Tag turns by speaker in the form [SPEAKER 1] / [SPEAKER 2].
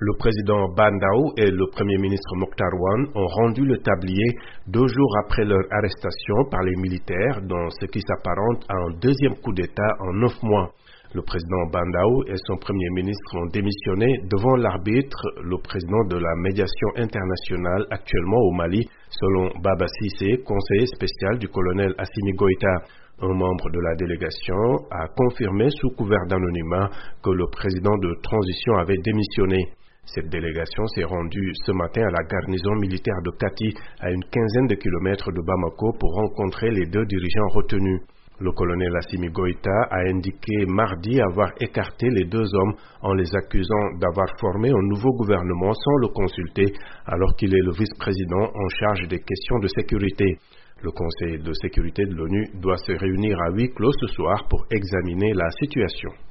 [SPEAKER 1] Le président Bandao et le premier ministre Mokhtar Wane ont rendu le tablier 2 jours après leur arrestation par les militaires dans ce qui s'apparente à un deuxième coup d'État en 9 mois. Le président Bandao et son premier ministre ont démissionné devant l'arbitre, le président de la médiation internationale actuellement au Mali, selon Baba Cissé, conseiller spécial du colonel Assimi Goïta. Un membre de la délégation a confirmé sous couvert d'anonymat que le président de transition avait démissionné. Cette délégation s'est rendue ce matin à la garnison militaire de Kati, à une quinzaine de kilomètres de Bamako, pour rencontrer les 2 dirigeants retenus. Le colonel Assimi Goïta a indiqué mardi avoir écarté les 2 hommes en les accusant d'avoir formé un nouveau gouvernement sans le consulter, alors qu'il est le vice-président en charge des questions de sécurité. Le Conseil de sécurité de l'ONU doit se réunir à huis clos ce soir pour examiner la situation.